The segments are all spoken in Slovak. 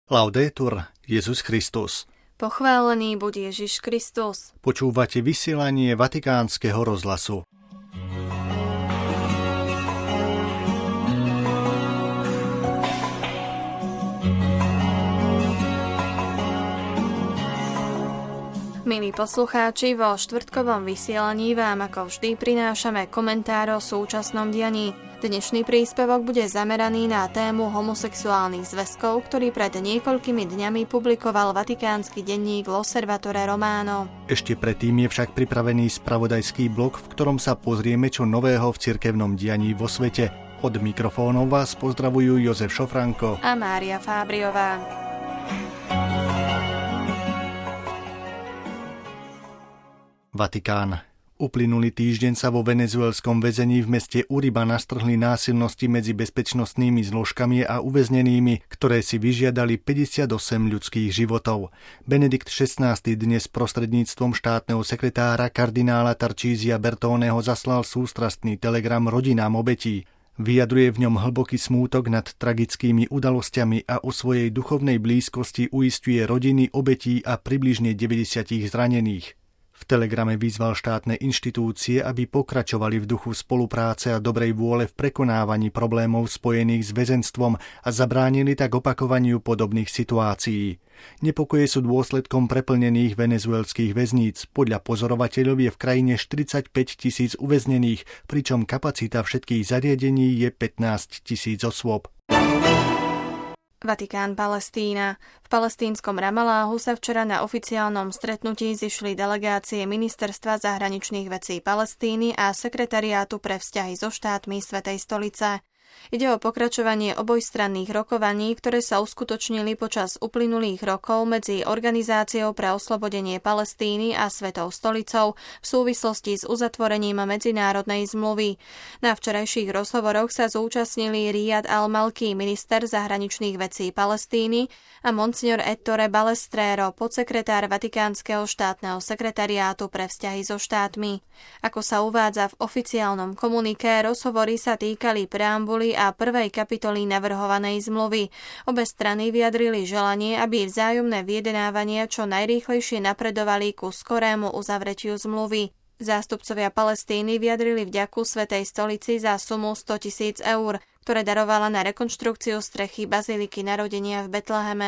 Laudetur Jesus Christus. Pochválený buď Ježiš Kristus. Počúvate vysielanie Vatikánskeho rozhlasu. Milí poslucháči, vo štvrtkovom vysielaní vám ako vždy prinášame komentár o súčasnom dianí. Dnešný príspevok bude zameraný na tému homosexuálnych zväzkov, ktorý pred niekoľkými dňami publikoval vatikánsky denník L'Osservatore Romano. Ešte predtým je však pripravený spravodajský blok, v ktorom sa pozrieme, čo nového v cirkevnom dianí vo svete. Od mikrofónov vás pozdravujú Jozef Šofranko a Mária Fábriová. Vatikán. Uplynulý týždeň sa vo venezuelskom väzení v meste Uriba nastrhli násilnosti medzi bezpečnostnými zložkami a uväznenými, ktoré si vyžiadali 58 ľudských životov. Benedikt XVI dnes prostredníctvom štátneho sekretára kardinála Tarcísia Bertoneho zaslal sústrastný telegram rodinám obetí. Vyjadruje v ňom hlboký smútok nad tragickými udalosťami a o svojej duchovnej blízkosti uisťuje rodiny obetí a približne 90 zranených. V telegrame vyzval štátne inštitúcie, aby pokračovali v duchu spolupráce a dobrej vôle v prekonávaní problémov spojených s väzenstvom a zabránili tak opakovaniu podobných situácií. Nepokoje sú dôsledkom preplnených venezuelských väzníc. Podľa pozorovateľov je v krajine 45 000 uväznených, pričom kapacita všetkých zariadení je 15 000 osôb. Vatikán, Palestína. V palestínskom Ramaláhu sa včera na oficiálnom stretnutí zišli delegácie Ministerstva zahraničných vecí Palestíny a Sekretariátu pre vzťahy so štátmi Svätej stolice. Ide o pokračovanie obojstranných rokovaní, ktoré sa uskutočnili počas uplynulých rokov medzi Organizáciou pre oslobodenie Palestíny a Svätou stolicou v súvislosti s uzatvorením medzinárodnej zmluvy. Na včerajších rozhovoroch sa zúčastnili Riyad al-Malki, minister zahraničných vecí Palestíny, a Monsignor Ettore Balestrero, podsekretár Vatikánskeho štátneho sekretariátu pre vzťahy so štátmi. Ako sa uvádza v oficiálnom komuniké, rozhovory sa týkali preambuly a prvej kapitoly navrhovanej zmluvy. Obe strany vyjadrili želanie, aby vzájomné vyjednávania čo najrýchlejšie napredovali ku skorému uzavretiu zmluvy. Zástupcovia Palestíny vyjadrili vďaku Svätej stolici za sumu 100 000 eur, ktoré darovala na rekonštrukciu strechy Baziliky Narodenia v Betleheme.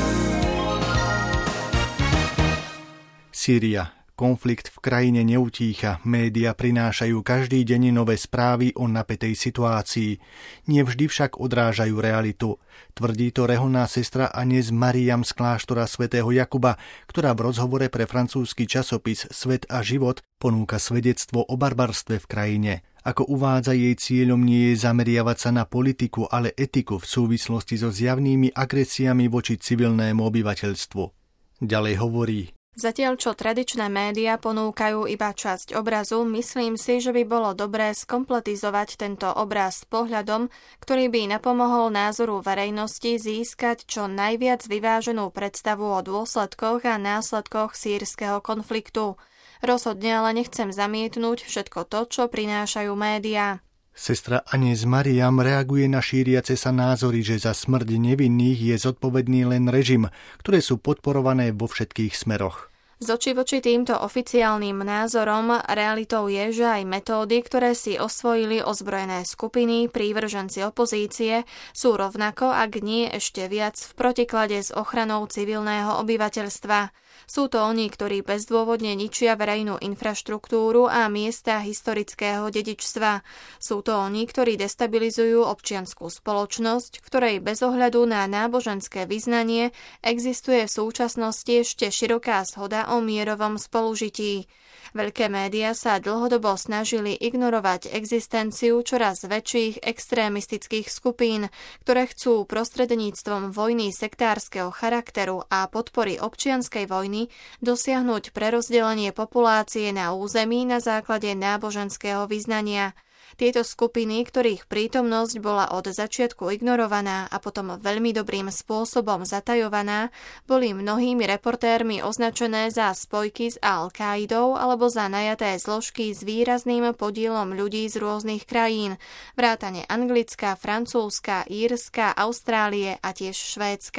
Sýria. Konflikt v krajine neutícha, média prinášajú každý deň nové správy o napätej situácii. Nevždy však odrážajú realitu. Tvrdí to reholná sestra Agnès Mariam z kláštora svätého Jakuba, ktorá v rozhovore pre francúzsky časopis Svet a život ponúka svedectvo o barbarstve v krajine. Ako uvádza, jej cieľom nie je zameriavať sa na politiku, ale etiku v súvislosti so zjavnými agresiami voči civilnému obyvateľstvu. Ďalej hovorí: Zatiaľ, čo tradičné médiá ponúkajú iba časť obrazu, myslím si, že by bolo dobré skompletizovať tento obraz pohľadom, ktorý by napomohol názoru verejnosti získať čo najviac vyváženú predstavu o dôsledkoch a následkoch sýrskeho konfliktu. Rozhodne ale nechcem zamietnúť všetko to, čo prinášajú médiá. Sestra Agnès Mariam reaguje na šíriace sa názory, že za smrť nevinných je zodpovedný len režim, ktoré sú podporované vo všetkých smeroch. Z očí voči týmto oficiálnym názorom realitou je, že aj metódy, ktoré si osvojili ozbrojené skupiny, prívrženci opozície, sú rovnako, ak nie ešte viac, v protiklade s ochranou civilného obyvateľstva. Sú to oni, ktorí bezdôvodne ničia verejnú infraštruktúru a miesta historického dedičstva. Sú to oni, ktorí destabilizujú občiansku spoločnosť, v ktorej bez ohľadu na náboženské vyznanie existuje v súčasnosti ešte široká zhoda o mierovom spolužití. Veľké médiá sa dlhodobo snažili ignorovať existenciu čoraz väčších extrémistických skupín, ktoré chcú prostredníctvom vojny sektárskeho charakteru a podpory občianskej vojny dosiahnuť prerozdelenie populácie na území na základe náboženského vyznania. Tieto skupiny, ktorých prítomnosť bola od začiatku ignorovaná a potom veľmi dobrým spôsobom zatajovaná, boli mnohými reportérmi označené za spojky s Al-Kaidou alebo za najaté zložky s výrazným podielom ľudí z rôznych krajín, vrátane Anglicka, Francúzska, Írska, Austrálie a tiež Švédska.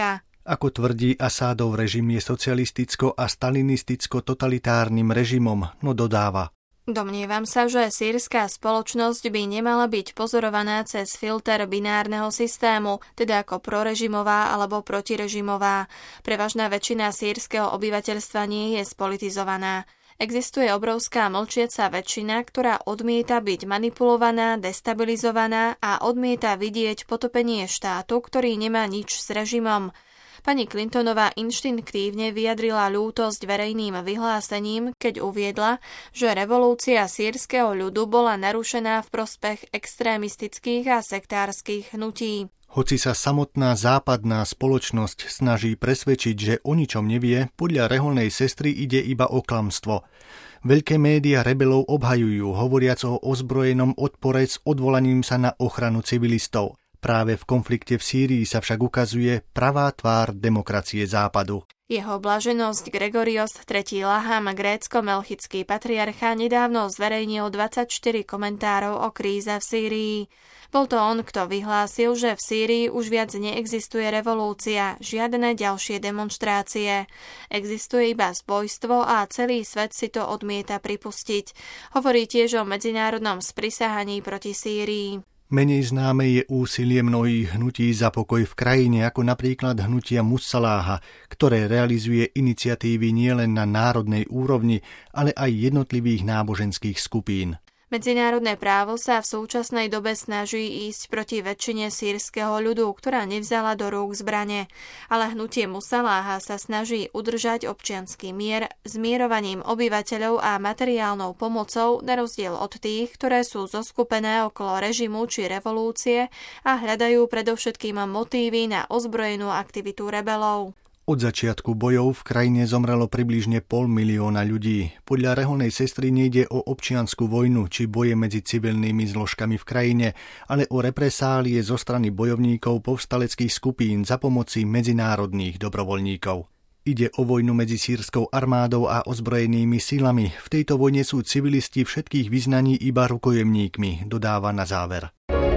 Ako tvrdí, Asádov režim je socialisticko- a stalinisticko-totalitárnym režimom, no dodáva: Domnievam sa, že sýrska spoločnosť by nemala byť pozorovaná cez filter binárneho systému, teda ako prorežimová alebo protirežimová. Prevažná väčšina sýrskeho obyvateľstva nie je spolitizovaná. Existuje obrovská mlčiaca väčšina, ktorá odmieta byť manipulovaná, destabilizovaná a odmieta vidieť potopenie štátu, ktorý nemá nič s režimom. Pani Clintonová inštinktívne vyjadrila ľútosť verejným vyhlásením, keď uviedla, že revolúcia sýrskeho ľudu bola narušená v prospech extrémistických a sektárskych hnutí. Hoci sa samotná západná spoločnosť snaží presvedčiť, že o ničom nevie, podľa reholnej sestry ide iba o klamstvo. Veľké médiá rebelov obhajujú, hovoriac o ozbrojenom odpore s odvolaním sa na ochranu civilistov. Práve v konflikte v Sýrii sa však ukazuje pravá tvár demokracie Západu. Jeho blaženosť Gregorios III. Laham, grécko-melchický patriarcha, nedávno zverejnil 24 komentárov o kríze v Sýrii. Bol to on, kto vyhlásil, že v Sýrii už viac neexistuje revolúcia, žiadne ďalšie demonštrácie. Existuje iba zbojstvo a celý svet si to odmieta pripustiť. Hovorí tiež o medzinárodnom sprisahaní proti Sýrii. Menej známe je úsilie mnohých hnutí za pokoj v krajine, ako napríklad hnutia Mussaláha, ktoré realizuje iniciatívy nielen na národnej úrovni, ale aj jednotlivých náboženských skupín. Medzinárodné právo sa v súčasnej dobe snaží ísť proti väčšine sýrskeho ľudu, ktorá nevzala do rúk zbrane. Ale hnutie Mussaláha sa snaží udržať občiansky mier zmierovaním obyvateľov a materiálnou pomocou, na rozdiel od tých, ktoré sú zoskupené okolo režimu či revolúcie a hľadajú predovšetkým motívy na ozbrojenú aktivitu rebelov. Od začiatku bojov v krajine zomrelo približne 500 000 ľudí. Podľa reholnej sestry nejde o občiansku vojnu či boje medzi civilnými zložkami v krajine, ale o represálie zo strany bojovníkov povstaleckých skupín za pomoci medzinárodných dobrovoľníkov. Ide o vojnu medzi sýrskou armádou a ozbrojenými silami. V tejto vojne sú civilisti všetkých vyznaní iba rukojemníkmi, dodáva na záver.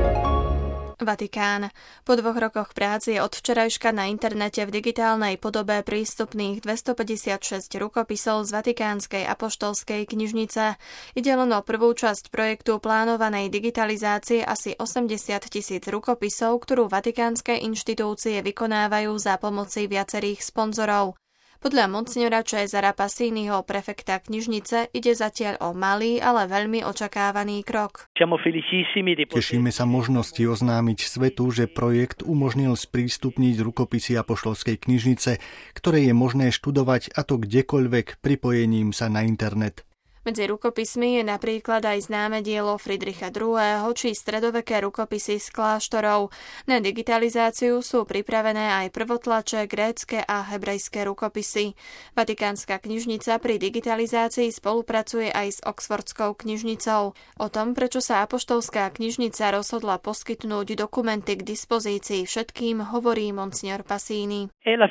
Vatikán. Po 2 rokoch práce je od včerajška na internete v digitálnej podobe prístupných 256 rukopisov z Vatikánskej apoštolskej knižnice. Ide len o prvú časť projektu plánovanej digitalizácie asi 80 000 rukopisov, ktorú vatikánske inštitúcie vykonávajú za pomoci viacerých sponzorov. Podľa monsignora Cesara Passiniho, prefekta knižnice, ide zatiaľ o malý, ale veľmi očakávaný krok. Tešíme sa možnosti oznámiť svetu, že projekt umožnil sprístupniť rukopisy apoštolskej knižnice, ktoré je možné študovať a to kdekoľvek pripojením sa na internet. Medzi rukopismi je napríklad aj známe dielo Friedricha II. Či stredoveké rukopisy z kláštorov. Na digitalizáciu sú pripravené aj prvotlače, grécke a hebrejské rukopisy. Vatikánska knižnica pri digitalizácii spolupracuje aj s Oxfordskou knižnicou. O tom, prečo sa apoštolská knižnica rozhodla poskytnúť dokumenty k dispozícii všetkým, hovorí monsignor Passini.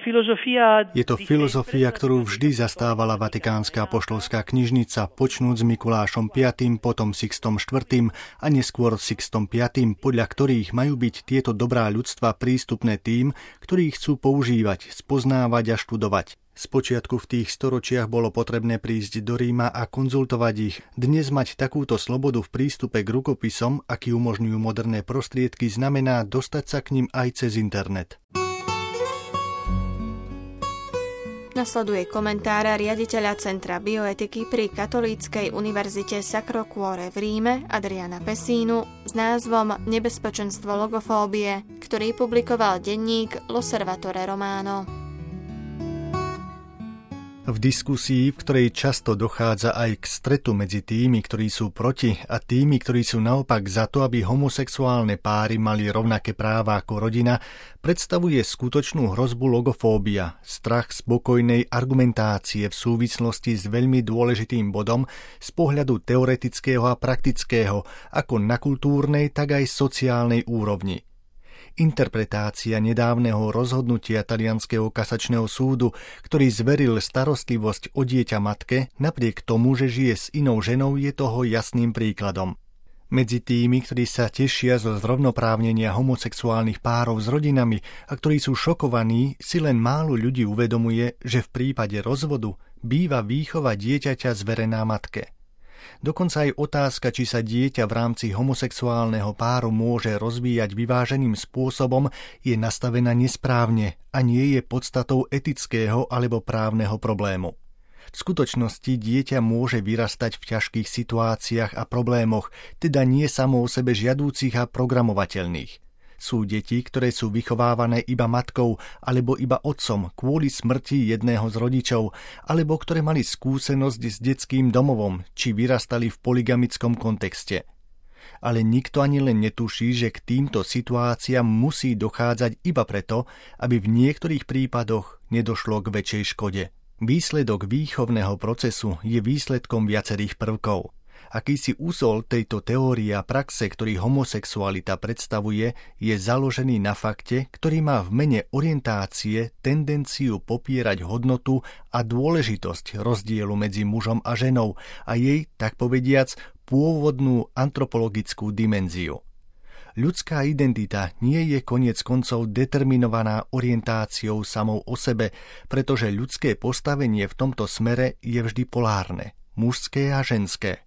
Je to filozofia, ktorú vždy zastávala Vatikánska apoštolská knižnica, počnúc s Mikulášom V, potom Sixtom IV a neskôr Sixtom V, podľa ktorých majú byť tieto dobrá ľudstva prístupné tým, ktorí chcú používať, spoznávať a študovať. Spočiatku v tých storočiach bolo potrebné prísť do Ríma a konzultovať ich. Dnes mať takúto slobodu v prístupe k rukopisom, aký umožňujú moderné prostriedky, znamená dostať sa k nim aj cez internet. Nasleduje komentár riaditeľa Centra bioetiky pri Katolíckej univerzite Sacro Cuore v Ríme Adriana Pessinu s názvom Nebezpečenstvo logofóbie, ktorý publikoval denník L'Osservatore Romano. V diskusii, v ktorej často dochádza aj k stretu medzi tými, ktorí sú proti a tými, ktorí sú naopak za to, aby homosexuálne páry mali rovnaké práva ako rodina, predstavuje skutočnú hrozbu logofóbia, strach spokojnej argumentácie v súvislosti s veľmi dôležitým bodom z pohľadu teoretického a praktického, ako na kultúrnej, tak aj sociálnej úrovni. Interpretácia nedávneho rozhodnutia talianskeho kasačného súdu, ktorý zveril starostlivosť o dieťa matke, napriek tomu, že žije s inou ženou, je toho jasným príkladom. Medzi tými, ktorí sa tešia zo zrovnoprávnenia homosexuálnych párov s rodinami a ktorí sú šokovaní, si len málo ľudí uvedomuje, že v prípade rozvodu býva výchova dieťaťa zverená matke. Dokonca aj otázka, či sa dieťa v rámci homosexuálneho páru môže rozvíjať vyváženým spôsobom, je nastavená nesprávne a nie je podstatou etického alebo právneho problému. V skutočnosti dieťa môže vyrastať v ťažkých situáciách a problémoch, teda nie samo o sebe žiadúcich a programovateľných. Sú deti, ktoré sú vychovávané iba matkou alebo iba otcom kvôli smrti jedného z rodičov, alebo ktoré mali skúsenosť s detským domovom, či vyrastali v polygamickom kontexte. Ale nikto ani len netuší, že k týmto situáciám musí dochádzať iba preto, aby v niektorých prípadoch nedošlo k väčšej škode. Výsledok výchovného procesu je výsledkom viacerých prvkov. Akýsi úsol tejto teórie a praxe, ktorý homosexualita predstavuje, je založený na fakte, ktorý má v mene orientácie tendenciu popierať hodnotu a dôležitosť rozdielu medzi mužom a ženou a jej, tak povediac, pôvodnú antropologickú dimenziu. Ľudská identita nie je koniec koncov determinovaná orientáciou samou o sebe, pretože ľudské postavenie v tomto smere je vždy polárne, mužské a ženské.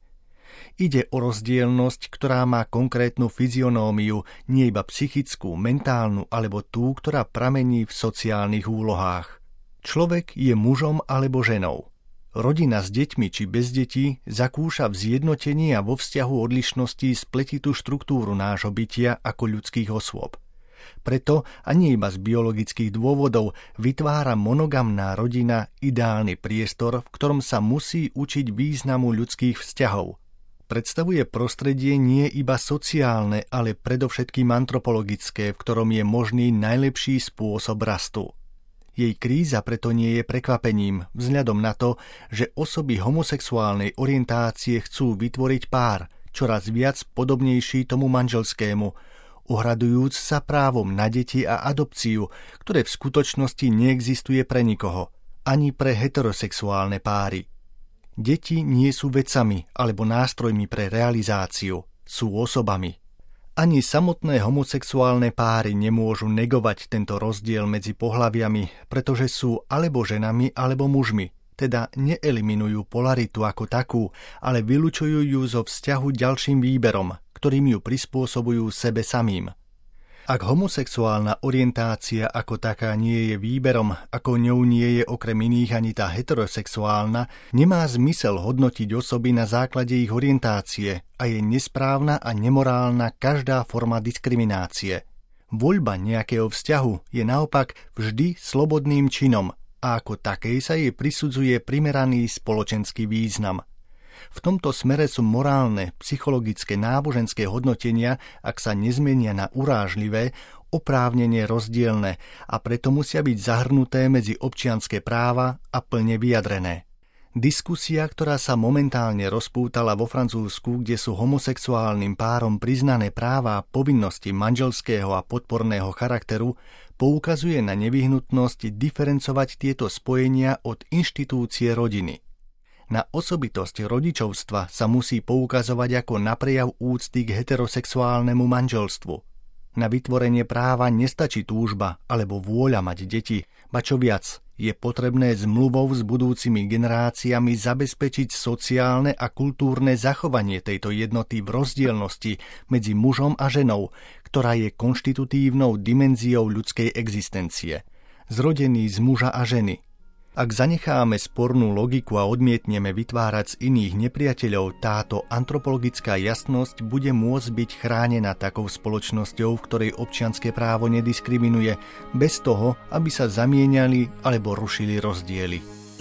Ide o rozdielnosť, ktorá má konkrétnu fyzionómiu, nie iba psychickú, mentálnu alebo tú, ktorá pramení v sociálnych úlohách. Človek je mužom alebo ženou. Rodina s deťmi či bez detí zakúša v zjednotení a vo vzťahu odlišností spletitú štruktúru nášho bytia ako ľudských osôb. Preto, a nie iba z biologických dôvodov, vytvára monogamná rodina ideálny priestor, v ktorom sa musí učiť významu ľudských vzťahov. Predstavuje prostredie nie iba sociálne, ale predovšetkým antropologické, v ktorom je možný najlepší spôsob rastu. Jej kríza preto nie je prekvapením, vzhľadom na to, že osoby homosexuálnej orientácie chcú vytvoriť pár, čoraz viac podobnejší tomu manželskému, uhradujúc sa právom na deti a adopciu, ktoré v skutočnosti neexistuje pre nikoho, ani pre heterosexuálne páry. Deti nie sú vecami alebo nástrojmi pre realizáciu, sú osobami. Ani samotné homosexuálne páry nemôžu negovať tento rozdiel medzi pohlaviami, pretože sú alebo ženami, alebo mužmi, teda neeliminujú polaritu ako takú, ale vylučujú ju zo vzťahu ďalším výberom, ktorým ju prispôsobujú sebe samým. Ak homosexuálna orientácia ako taká nie je výberom, ako ňou nie je okrem iných ani tá heterosexuálna, nemá zmysel hodnotiť osoby na základe ich orientácie a je nesprávna a nemorálna každá forma diskriminácie. Voľba nejakého vzťahu je naopak vždy slobodným činom a ako takej sa jej prisudzuje primeraný spoločenský význam. V tomto smere sú morálne, psychologické, náboženské hodnotenia, ak sa nezmenia na urážlivé, oprávnene rozdielne a preto musia byť zahrnuté medzi občianske práva a plne vyjadrené. Diskusia, ktorá sa momentálne rozpútala vo Francúzsku, kde sú homosexuálnym párom priznané práva a povinnosti manželského a podporného charakteru, poukazuje na nevyhnutnosť diferencovať tieto spojenia od inštitúcie rodiny. Na osobitosť rodičovstva sa musí poukazovať ako na prejav úcty k heterosexuálnemu manželstvu. Na vytvorenie práva nestačí túžba alebo vôľa mať deti, ba čo viac, je potrebné zmluvou s budúcimi generáciami zabezpečiť sociálne a kultúrne zachovanie tejto jednoty v rozdielnosti medzi mužom a ženou, ktorá je konštitutívnou dimenziou ľudskej existencie. Zrodený z muža a ženy. Ak zanecháme spornú logiku a odmietneme vytvárať z iných nepriateľov, táto antropologická jasnosť bude môcť byť chránená takou spoločnosťou, v ktorej občianske právo nediskriminuje, bez toho, aby sa zamieniali alebo rušili rozdiely.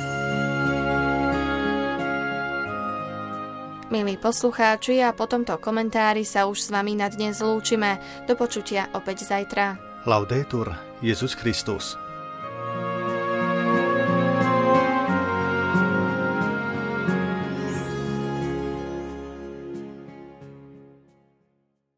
Milí poslucháči, a po tomto komentári sa už s vami na dnes lúčime. Do počutia opäť zajtra. Laudetur Jesus Christus.